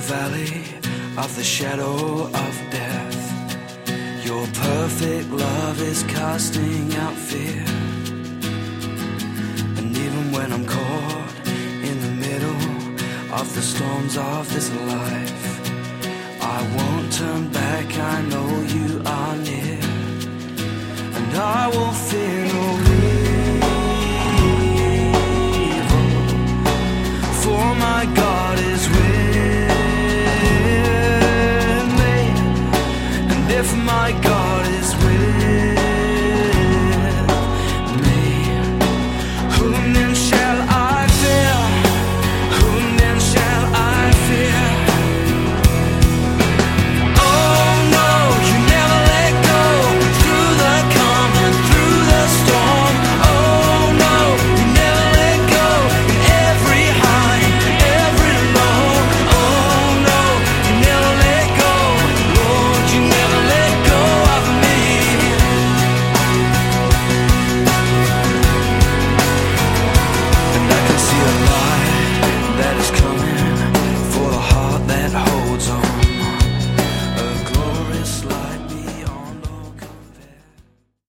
valley of the shadow of death. Your perfect love is casting out fear. And even when I'm caught in the middle of the storms of this life, I won't turn back, I know you are near. And I won't fear